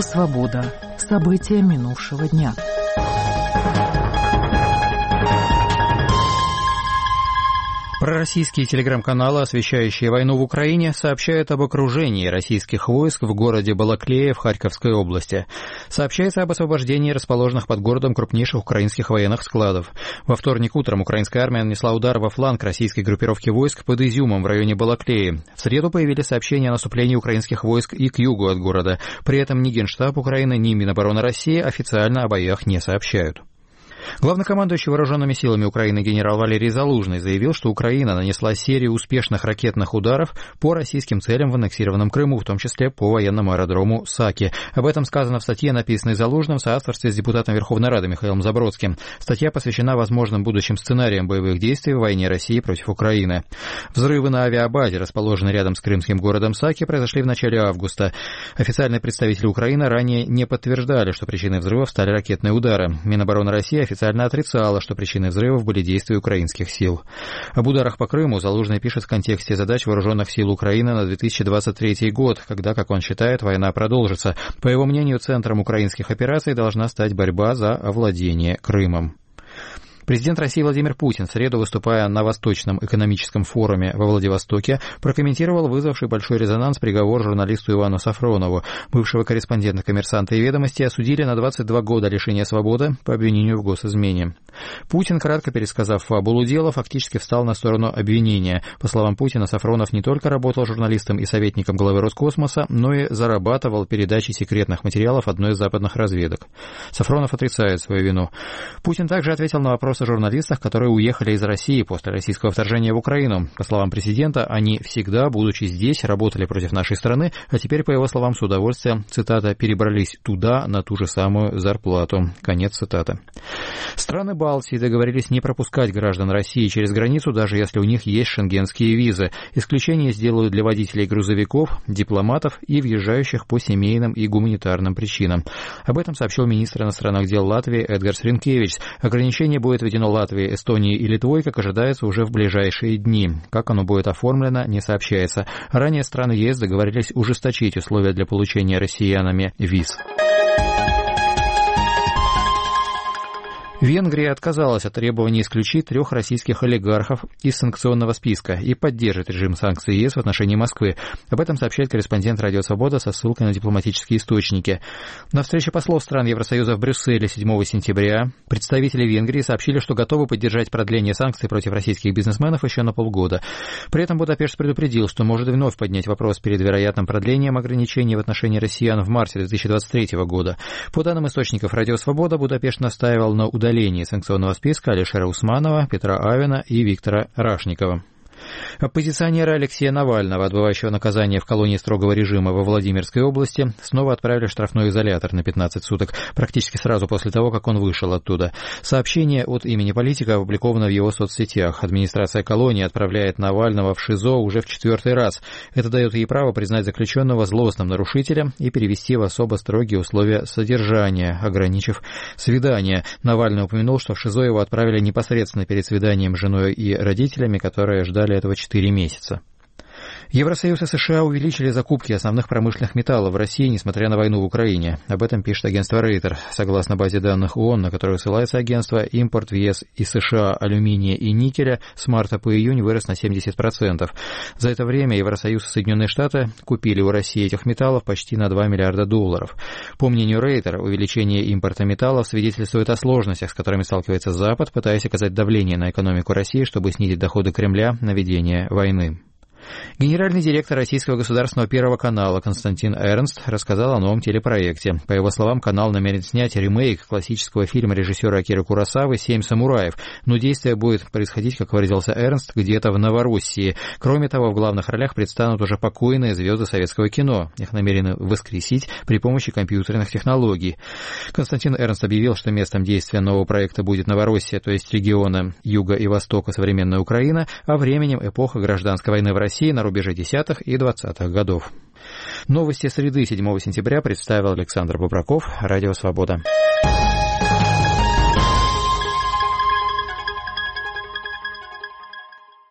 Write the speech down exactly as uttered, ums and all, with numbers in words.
«Свобода». События минувшего дня. Пророссийские телеграм-каналы, освещающие войну в Украине, сообщают об окружении российских войск в городе Балаклея в Харьковской области. Сообщается об освобождении расположенных под городом крупнейших украинских военных складов. Во вторник утром украинская армия нанесла удар во фланг российской группировки войск под Изюмом в районе Балаклеи. В среду появились сообщения о наступлении украинских войск и к югу от города. При этом ни Генштаб Украины, ни Минобороны России официально о боях не сообщают. Главнокомандующий вооруженными силами Украины генерал Валерий Залужный заявил, что Украина нанесла серию успешных ракетных ударов по российским целям в аннексированном Крыму, в том числе по военному аэродрому Саки. Об этом сказано в статье, написанной Залужным в соавторстве с депутатом Верховной Рады Михаилом Забродским. Статья посвящена возможным будущим сценариям боевых действий в войне России против Украины. Взрывы на авиабазе, расположенной рядом с крымским городом Саки, произошли в начале августа. Официальные представители Украины ранее не подтверждали, что причиной взрывов стали ракетные удары. Минобороны России официально отрицала, что причиной взрывов были действия украинских сил. Об ударах по Крыму Залужный пишет в контексте задач вооруженных сил Украины на две тысячи двадцать третий год, когда, как он считает, война продолжится. По его мнению, центром украинских операций должна стать борьба за овладение Крымом. Президент России Владимир Путин в среду, выступая на Восточном экономическом форуме во Владивостоке, прокомментировал вызвавший большой резонанс приговор журналисту Ивану Сафронову. Бывшего корреспондента «Коммерсанта» и «Ведомости» осудили на двадцать два года лишения свободы по обвинению в госизмене. Путин, кратко пересказав фабулу дела, фактически встал на сторону обвинения. По словам Путина, Сафронов не только работал журналистом и советником главы Роскосмоса, но и зарабатывал передачей секретных материалов одной из западных разведок. Сафронов отрицает свою вину. Путин также ответил на вопрос о журналистах, которые уехали из России после российского вторжения в Украину. По словам президента, они всегда, будучи здесь, работали против нашей страны, а теперь, по его словам, с удовольствием, цитата, «перебрались туда на ту же самую зарплату». Конец цитаты. Страны Балтии договорились не пропускать граждан России через границу, даже если у них есть шенгенские визы. Исключение сделают для водителей грузовиков, дипломатов и въезжающих по семейным и гуманитарным причинам. Об этом сообщил министр иностранных дел Латвии Эдгарс Ринкевичс. Ограничение будет введено Латвией, Эстонией и Литвой, как ожидается, уже в ближайшие дни. Как оно будет оформлено, не сообщается. Ранее страны ЕС договорились ужесточить условия для получения россиянами виз. Венгрия отказалась от требования исключить трех российских олигархов из санкционного списка и поддержит режим санкций ЕС в отношении Москвы. Об этом сообщает корреспондент «Радио Свобода» со ссылкой на дипломатические источники. На встрече послов стран Евросоюза в Брюсселе седьмого сентября представители Венгрии сообщили, что готовы поддержать продление санкций против российских бизнесменов еще на полгода. При этом Будапешт предупредил, что может вновь поднять вопрос перед вероятным продлением ограничений в отношении россиян в марте две тысячи двадцать третьего года. По данным источников «Радио Свобода», Будапешт настаивал на удалении санкционного списка Алишера Усманова, Петра Авена и Виктора Рашникова. Оппозиционера Алексея Навального, отбывающего наказание в колонии строгого режима во Владимирской области, снова отправили в штрафной изолятор на пятнадцать суток, практически сразу после того, как он вышел оттуда. Сообщение от имени политика опубликовано в его соцсетях. Администрация колонии отправляет Навального в ШИЗО уже в четвертый раз. Это дает ей право признать заключенного злостным нарушителем и перевести в особо строгие условия содержания, ограничив свидание. Навальный упомянул, что в ШИЗО его отправили непосредственно перед свиданием с женой и родителями, которые ждали этого четыре месяца. Евросоюз и США увеличили закупки основных промышленных металлов в России, несмотря на войну в Украине. Об этом пишет агентство Рейтер. Согласно базе данных ООН, на которую ссылается агентство, импорт в ЕС из США алюминия и никеля с марта по июнь вырос на семьдесят процентов. За это время Евросоюз и Соединенные Штаты купили у России этих металлов почти на два миллиарда долларов. По мнению Рейтер, увеличение импорта металлов свидетельствует о сложностях, с которыми сталкивается Запад, пытаясь оказать давление на экономику России, чтобы снизить доходы Кремля на ведение войны. Генеральный директор Российского государственного первого канала Константин Эрнст рассказал о новом телепроекте. По его словам, канал намерен снять ремейк классического фильма режиссера Акиры Куросавы «Семь самураев», но действие будет происходить, как выразился Эрнст, где-то в Новороссии. Кроме того, в главных ролях предстанут уже покойные звезды советского кино. Их намерены воскресить при помощи компьютерных технологий. Константин Эрнст объявил, что местом действия нового проекта будет Новороссия, то есть регионы юга и востока современной Украины, а временем эпоха гражданской войны в России на рубеже десятых и двадцатых годов. Новости среды седьмого сентября представил Александр Бобраков, Радио Свобода.